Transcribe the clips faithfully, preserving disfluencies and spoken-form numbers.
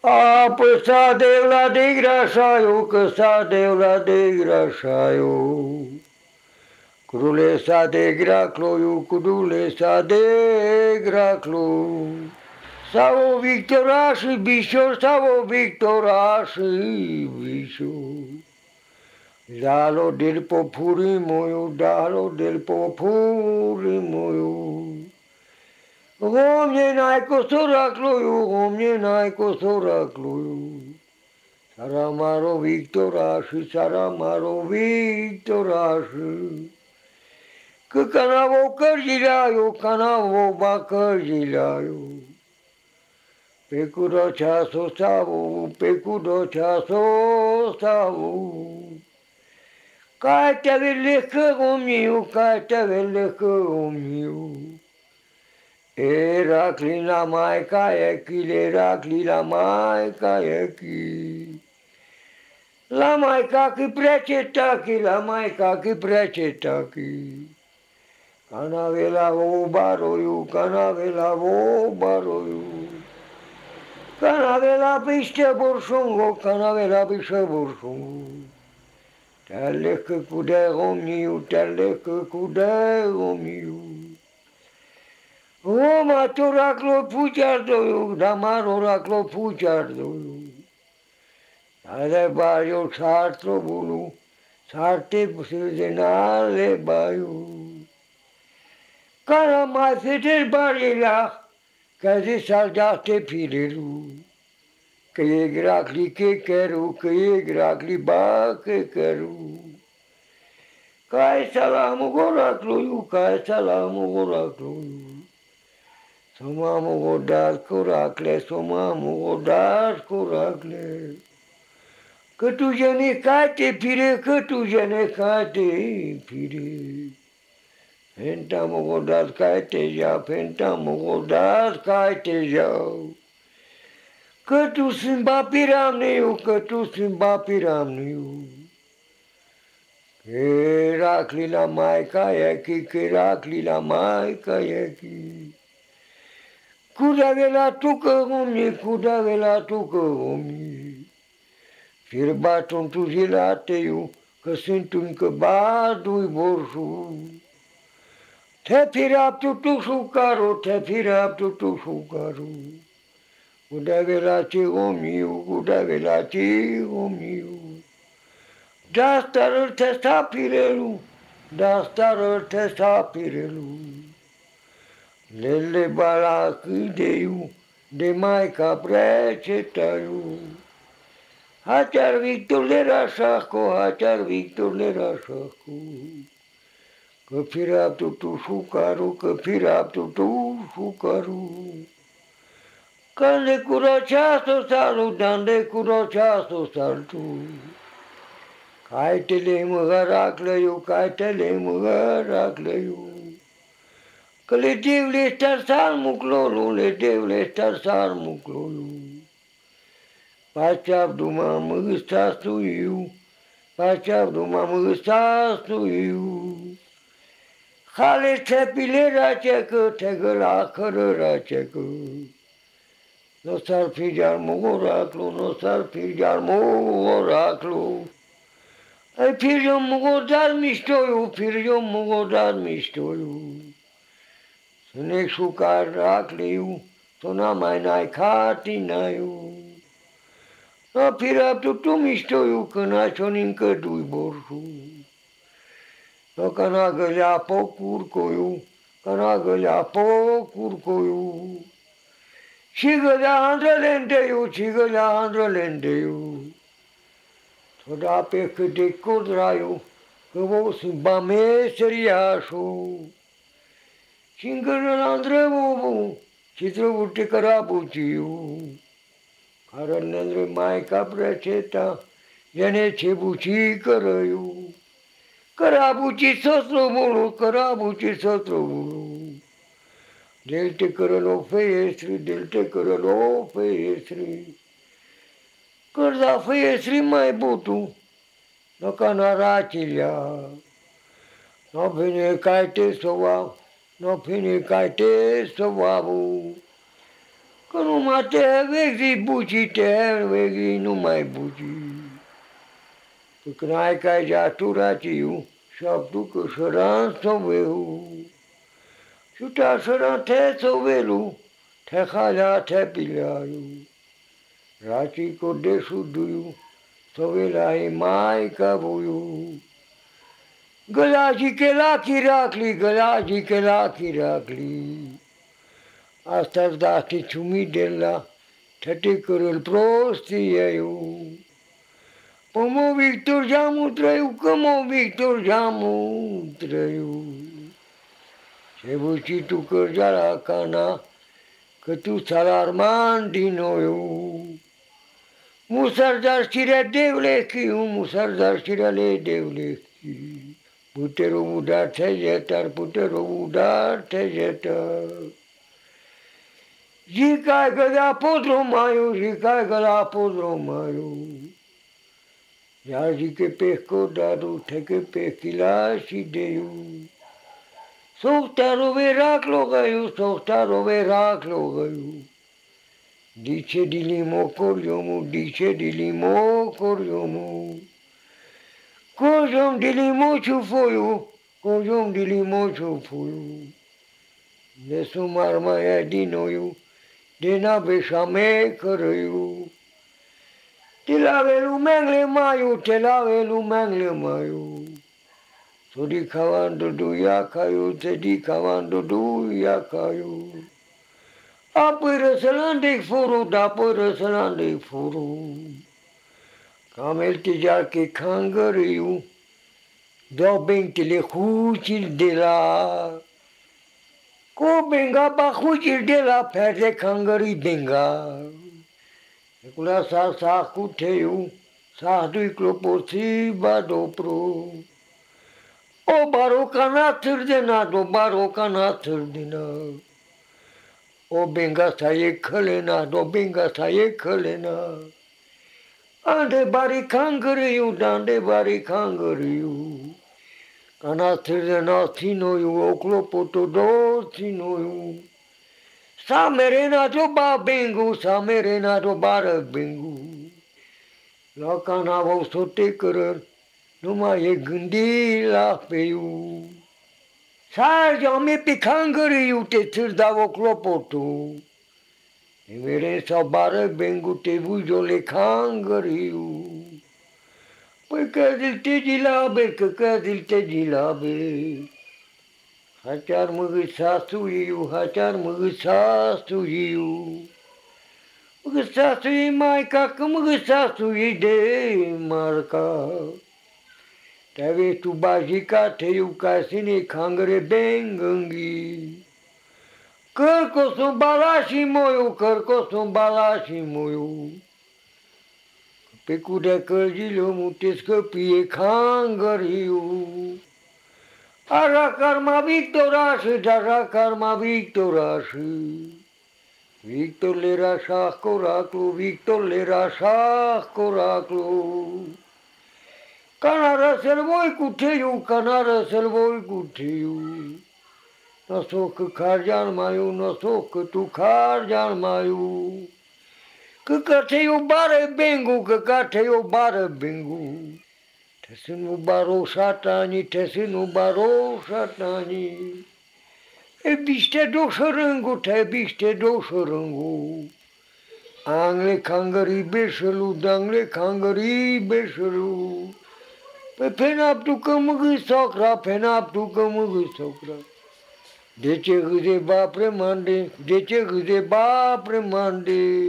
Apăsa de la de grașaiu, că sa de la de grașaiu. Crule sa de gracloiu, crule sa de graclu. Sau o victora și bișor, sau o victora și bișor. Dalo del popuri moju, dalo del popuri moju. Omne najko sorakluju, omne najko sorakluju. Saramaro victorași, saramaro victorași. Că canavo cărgilaiu, canavo ba cărgilaiu. Pe cudoceaso stavu, pe cudoceaso stavu. Cai te velecă omiu, cai te velecă omiu. Eracli la maica echi, Eracli la maica echi. La maica che precetachi, la maica che precetachi. Canavela vo baroiu, canavela vo baroiu. Canavela piște borșungo, canavela piște borșungo. Te lecă cu de omiu, te lecă cu de omiu. Oma toraclo puciardoiu, damar oraclo puciardoiu. Ale baiu sartro bulu, sarte sezenale baiu. Cara mai fete barila, că zi saldaste pilelu. Că e gracli che căru, că e gracli ba che căru. Cai salamu goracloiu, cai salamu goracloiu. Somamu godat coracle, somamu godat coracle. Că tu genecate pire, că tu genecate pire. Pentamu godat caite ja, pentamu godat caite ja. Că tu simba piramniu, că tu simba piramniu. Heracli la maica echi, Heracli la maica echi. Cudavela tucă omni, cudavela tucă omni. Firbatul tuzilateiu, că sunt încă badui borșu. Te firaptu tu sucaru, te firaptu tu sucaru. Cudavela ce omniu, cudavela ce omniu. De-asta răl te sta pirelu, de-asta răl te sta pirelu. Lele bala câdeiu, de maica precetaiu. Hacear Victor le rașaco, hacear Victor le rașaco. Că firaptu tu sucaru, că firaptu tu sucaru. Când curăceasă salut, de curăceasă saltu. Caitele măgaraclăiu, caitele măgaraclăiu. Că le devle star salmuclolu, le devle star salmuclolu. Paceabdu mamă ăstastuiu, paceabdu mamă ăstastuiu. Hale țepile racecă, te găla cără racecă. Nu s-ar fi gearmă oraclu, nu s-ar fi gearmă oraclu. Ai firjo mugodar miștoiu, firjo mugodar miștoiu. Să-ne șucar racliu, să mai n-ai catinaiu. A firaptu tu miștoiu, că n-ați-o nincădui borșu. No că n-a gălea pocurcoiu, că n-a gălea pocurcoiu. Și gălea andrălendeiu, și gălea andrălendeiu. Să-da pe cât de codraiu, că vă simba meseriașul. Și încă la îndrăbubu, și trebuie te cărabuciu. Care ne maica preceta, jene ce buci cărăiu. Cărabuci sostrobulu, cărabuci sostrobulu. Del te cărălo feiestri, del te cărălo feiestri. Cărda feiestri mai butu, no ca naracilea. No vine caite sova, no vine caite sovavu. Că numai te vezi bucii, te vezi numai bucii. Că n-ai ca jatura tiu, șaptu că șăran soveu. Și ta șăran te sovelu, te halea te pilearu. Raci că de suduiu, sovela e mai ca voiu. Gălaci că la chiracli, gălaci că la chiracli. Asta-ți da te ciumi de la, te te cărăl prostie eu. Pă mă Victor Geamu trăiu, că mă Victor Geamu trăiu. Ce văci tu cărgea la cana, că tu salarman din noiu. Musar dar știrea devlechiu, musar dar știrea le devlechiu. Puterul udar te jetar, puterul udar te jetar. Zicai că la podromaiu, zicai că la podromaiu. Iar zice pe codarul, te că pe chilași de eu. Sohtaro veraclo găiu, sohtaro veraclo găiu. Dice di limo coriomu, dice di limo coriomu. Cojom di limo ciufoiu, cojom di limo ciufoiu. De sumar mai din oiu, de nabeșame cărăiu. Te lave lumengle maiu, te lave lumengle maiu. So di cavando du iacaiu, te di cavando du iacaiu. Apoi răsălande-i furu, apoi răsălande-i furu. Cam el te jarche cangăriu, dau bentele hucil de la. Cu benga ba hucil de la, perde cangării benga. Ecula sa sa cu teiu, sa dui clopoții ba dopru. O baroca na târdena, o baroca na târdena. O benga sa e călena, o benga sa e călena. Ande bari cangăriu, ande bari cangăriu. Ca na târdena ținoiu, o clopoto do ținoiu. S-a merena do ba bengu, s-a merena do bară bengu. La canavă s-o te cărăr, nu mai e gândi la feiu. Sarge-o-mi pe cangăriu, te țârdau o clopotu. E mere sau bară bengu, te vujole cangăriu. Păi că-zi-l te gilabe, că că-zi-l te gilabe. Hacear mă găsasu eu, hacear mă găsasu eu. Mă găsasu ei maica, că mă găsasu ei de marca. Te vezi tu bajica, te iu ca sine cangre bengângi. Cărco sunt balași moiu, cărco sunt balași moiu. Pe cudea călzile omul te scăpie cangăriu. Așa karma Victorașă, așa karma Victorașă. Victor lera șah coraclu, Victor lera șah coraclu. Canară să-l voi cu teiu, canară să-l voi cu teiu. N-o so că cargean maiu, n-o so că tu cargean maiu. Că că teiu bare bengu, că că teiu bare bengu. Te sinu baro satani, te sinu baro satani. E biște do șărângu, te biște do șărângu. Angle cangării beșălu, dangle cangării beșălu. Pe penaptu că mă gâsocra, penaptu că mă gâsocra. De ce gâze ba premande, de ce gâze ba premande.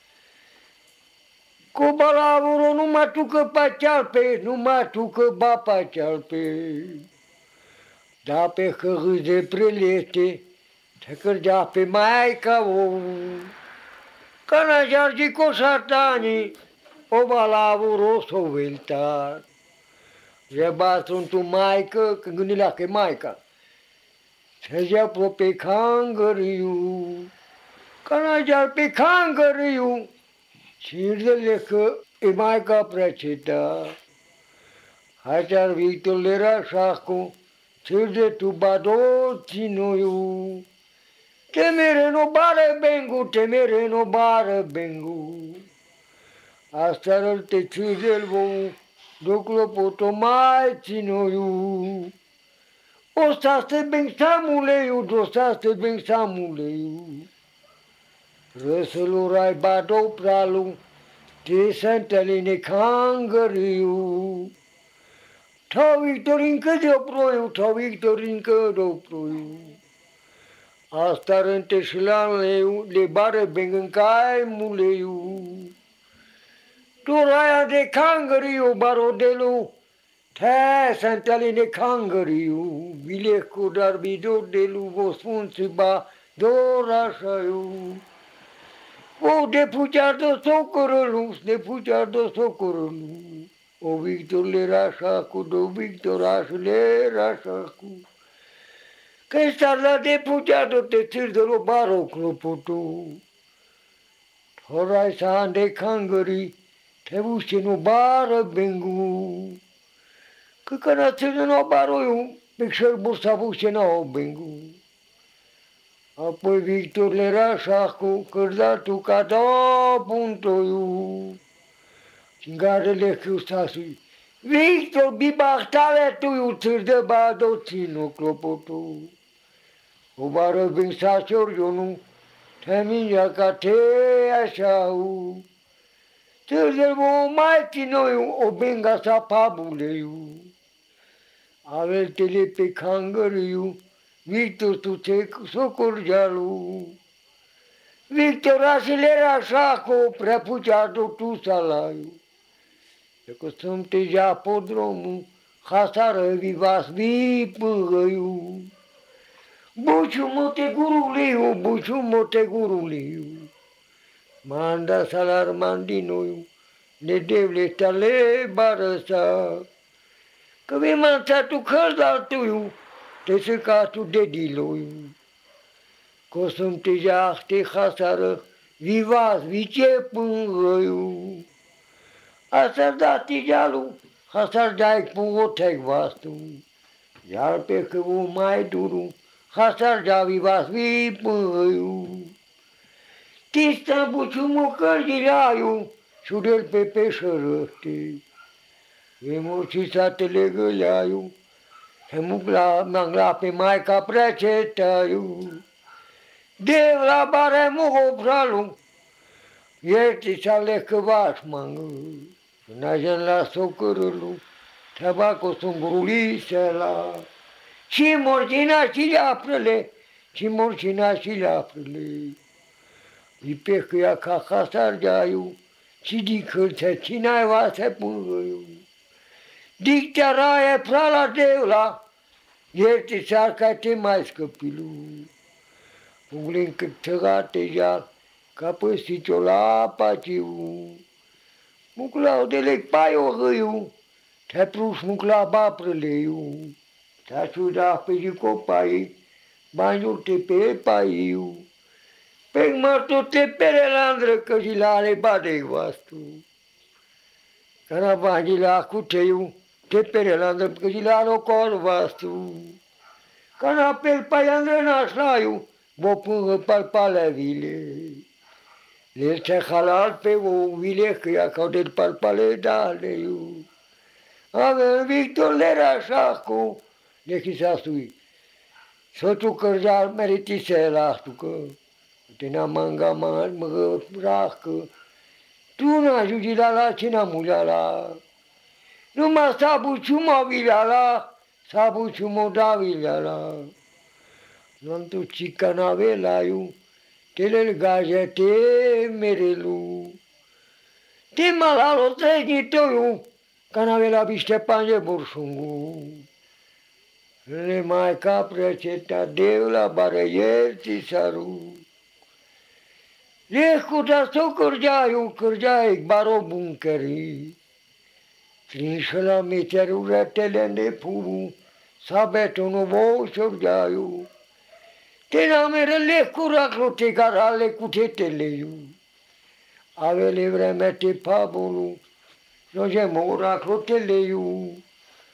Cu balavuro nu mă tucă pacealpe, nu mă tucă ba pacealpe. Da pe hăgâze prelete, te cărgea pe maica o. Că n-a cu satanii, o balavuro s-o veltat. Jeba sunt tu maică, când gândilea că e maica. Se jeapă pe cangăriu, că n-a pe cangăriu. Cirdele că e maica preceta. Hacear Victor lera șacu, cirde tu bado ținoiu. Temere no bare bengu, temere no bare bengu. Asta răl te țidel vou, doclo poto mai ținoiu. Ostaste ben samuleiu, dostaste ben samuleiu. Răsălurai badou pralu, te sânteline cangăriu. Tau Victorincă de-o proiu, tau Victorincă de-o proiu. Asta rânte și la leu, de bare bengâncai muleiu. Duraia de cangăriu, barodelu, te sânteline cangăriu. Vilecu dar bido delu, vă spun țiba, dorașaiu. O de putear de socorălu, de putear de socorălu. O Victor le rașa cu, do Victor aș le rașa cu. Că star la de putear de te țir de lo baro clopotu. Horai sa ande cangări, te buște no bară bengu. Că cana țir de no baro eu, pe șer bursa buște no bengu. Apoi Victor le rașa cu, cărdatul ca da puntoiu. Cingarele Crustasului. Victor, bibachtale tu iu țir de bado ținu clopotu. O bară bin sa ciorionu, te mingea ca te așau. Țir de bo mai ținoiu, o benga sa pabuleiu. Aveltele pe cangăriu, Victor tu te socorgealu. Victor asilera așa cu prea puteado tu salaiu. E că sunt deja podromul, hasară vivas vipâiu. Buciu mote guruliu, buciu mote guruliu. Manda salar mandinoiu, ne devle tale barăsa. Că mi manța tu căldal tuiu, te se ca tu dediloiu. Că sunt deja te hasară vivas vicepâiu. Asta da tijalu, asta dai puotek vastu. Iar pe că o mai duru, asta da vivas vipăiu. Tista buciumo cărgiraiu, șudel pe peșărăște. Emocisa te legăleaiu, hemugla mangla pe maica precetaiu. De la bare muho pralu, ierti sa lecăvaș mangă. N-ajung la socorâlu, tabaco sungrulisela. Și morcina și leaprele, și morcina și leaprele. Ipecăia ca hasargeaiu, și dicălțe cine-ai va se pungăiu. Dicteraie prala deula, ierti sarca te mai scăpilu. Unglen cât tăgate jar, ca păsticio la paciu. Muclau de lec pai o hăiu, te prus mucla baprăleiu. Te suda pe jicopai, baniul te pe paiu. Pe marto te perelandră, că jilale badei vastu. Cana bangila cu teiu, te perelandră, că jilale o cor vastu. Cana pel paiandră naslaiu, bo pângă palpalea vile. Le te halal pe o vile, că ia cau de palpale daleu. Avem Victor le rașacu, de chisastui. Sotu cărjar meritise lastucă. Tena manga mă racă. Tu n-ajungi la la cina muleala. Numai sabu ciuma vileala, sabu ciuma da vileala. Nu-am tu cica navelaiu, te lelgaje te merelu. Te malalo treci toiu, ca navela biște pange bursungu. Le mai capre ceta deu la barăierti saru. Lecuta sto cărgeaiu, cărgeai baro buncării. Trinșă la meteru retele de puru, sa betonul vou șorgeaiu. Te namere lecura clote carale cu teteleiu. Avele vreme te pabulu, no je mora cloteleiu.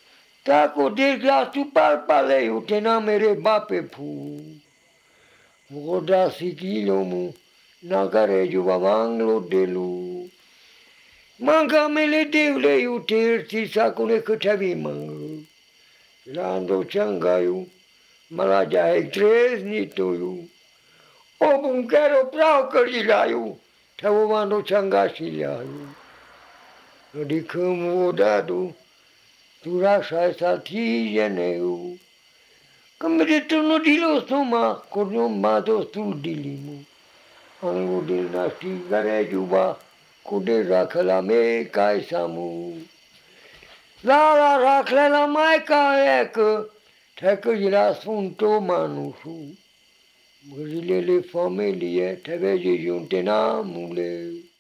Taco de glasu palpaleiu, te namere bape pu. Voda sikilomu, nagare juba manglo delu. Manga mele devle yu terti sakune kutavi mangu. Lando changayu, malaja hektres nitoyu. Obun kero prau karilayu, tawando changasilayu. Nodikum vodadu, turasha sati yeneu. Kamretu no dilo soma, kodum mado dilimu. Angu dil nasti gare juba, kude rakhala me kai samu. Lara rakhala mai ka ek, tek jila sunto manusu. Grilele familie, tebe junte na mule.